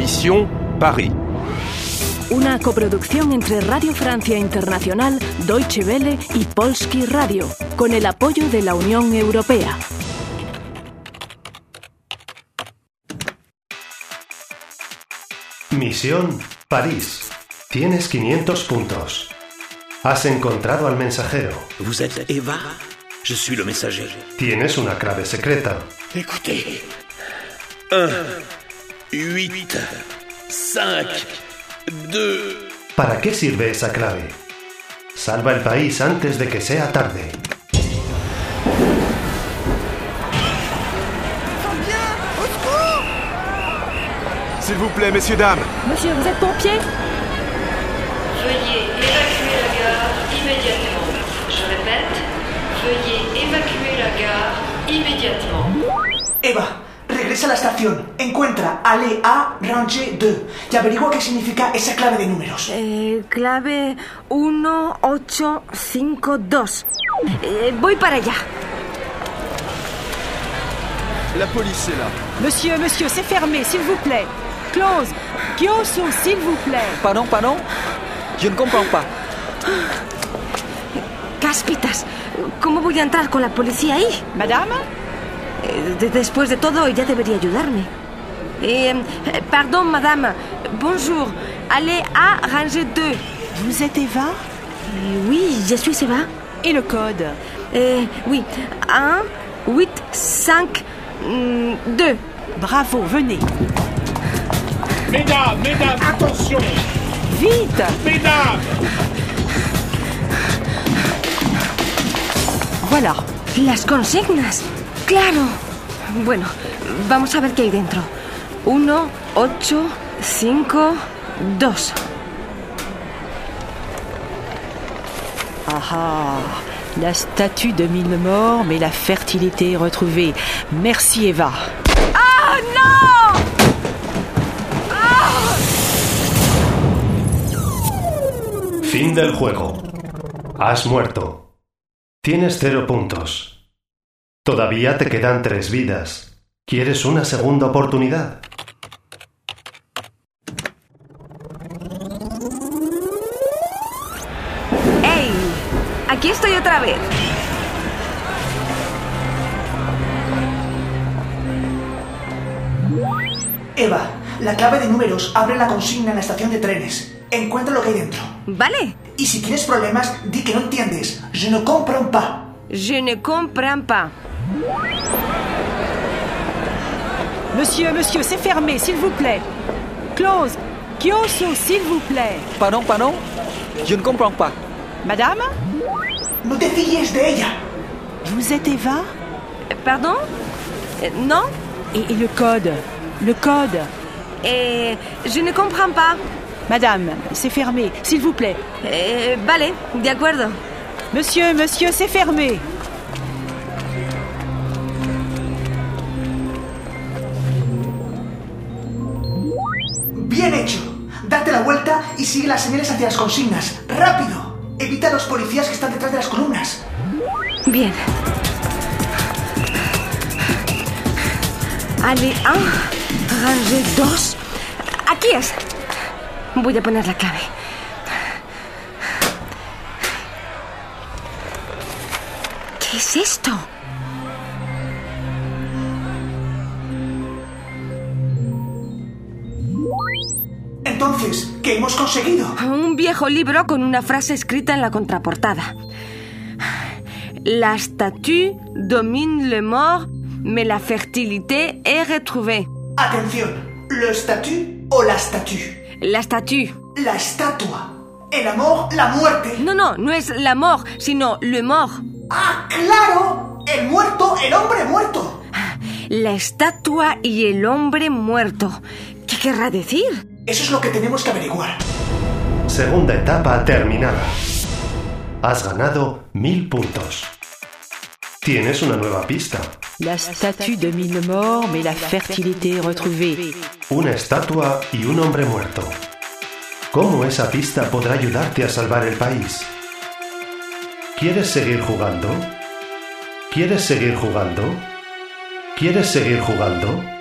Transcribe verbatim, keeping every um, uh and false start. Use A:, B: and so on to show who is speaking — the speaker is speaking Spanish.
A: Mission Paris.
B: Una coproducción entre Radio Francia Internacional, Deutsche Welle y Polski Radio, con el apoyo de la Unión Europea.
C: Misión París. Tienes quinientos puntos. Has encontrado al mensajero.
D: Vous êtes Eva? Je suis le messager.
C: Tienes una clave secreta.
D: Écoutez. un, huit, cinq, deux...
C: ¿Para qué sirve esa clave? Salva el país antes de que sea tarde.
A: S'il vous plaît, messieurs, dames.
B: Monsieur, vous êtes pompier?
E: Veuillez évacuer la gare immédiatement. Je répète, veuillez évacuer la gare immédiatement.
F: Eva, regresa a la estación. Encuentra Allée A, Rangée dos y averigua qué significa esa clave de números.
G: Eh, clave uno ocho cinco dos. Eh, voy para allá.
A: La police est là.
H: Monsieur, monsieur, c'est fermé, s'il vous plaît. Close. Kioso, s'il vous plaît.
I: Pardon, pardon. Je ne comprends pas.
G: Caspitas, ¿cómo voy a entrar con la policía ahí?
H: Madame?
G: Eh, de- después de todo, ella debería ayudarme. Eh, eh, pardon, madame. Bonjour. Allez à rangée deux.
H: Vous êtes Eva?
G: Eh, oui, je suis Eva.
H: Et le code?
G: Eh, oui. un, huit, cinq, deux.
H: Bravo, venez.
J: Mesdames, mesdames, attention!
H: Vite!
J: Mesdames!
H: Voilà.
G: Las consignas. Claro. Bueno, vamos a ver qué hay dentro. Uno, ocho, cinco, dos.
H: Ah ah. La statue domine le mort, mais la fertilité est retrouvée. Merci, Eva.
G: ¡Ah, no!
C: Fin del juego. Has muerto. Tienes cero puntos. Todavía te quedan tres vidas. ¿Quieres una segunda oportunidad?
G: ¡Ey! Aquí estoy otra vez.
F: Eva, la clave de números abre la consigna en la estación de trenes. Encuentra lo que hay dentro.
G: ¿Vale?
F: Y si tienes problemas, di que no entiendes. Je ne comprends pas.
G: Je ne comprends pas.
H: Monsieur, monsieur, c'est fermé, s'il vous plaît. Close. Kioso, s'il vous plaît.
I: Pardon, pardon. Je ne comprends pas.
H: Madame?
F: No te fíes de ella.
H: Vous êtes Eva?
G: ¿Pardon? Eh, ¿No?
H: Et, et le code? Le code?
G: Eh, je ne comprends pas.
H: Madame, c'est fermé, s'il vous plaît.
G: Eh, vale, de acuerdo.
H: Monsieur, monsieur, c'est fermé.
F: Bien hecho. Date la vuelta y sigue las señales hacia las consignas. ¡Rápido! Evita a los policías que están detrás de las columnas.
G: Bien. Allez, un, rangée dos. Aquí es. Voy a poner la clave. ¿Qué es esto?
F: Entonces, ¿qué hemos conseguido?
G: Un viejo libro con una frase escrita en la contraportada. La statue domine le mort, mais la fertilité est retrouvée.
F: Atención, ¿le statut o la statue?
G: La statue.
F: La estatua. El amor, la muerte.
G: No, no, no es la mort, sino le mort.
F: ¡Ah, claro! El muerto, el hombre muerto.
G: La estatua y el hombre muerto. ¿Qué querrá decir?
F: Eso es lo que tenemos que averiguar.
C: Segunda etapa terminada. Has ganado mil puntos. Tienes una nueva pista.
H: La statue domine le mort, mais la fertilité est retrouvée.
C: Una estatua y un hombre muerto. ¿Cómo esa pista podrá ayudarte a salvar el país? ¿Quieres seguir jugando? ¿Quieres seguir jugando? ¿Quieres seguir jugando?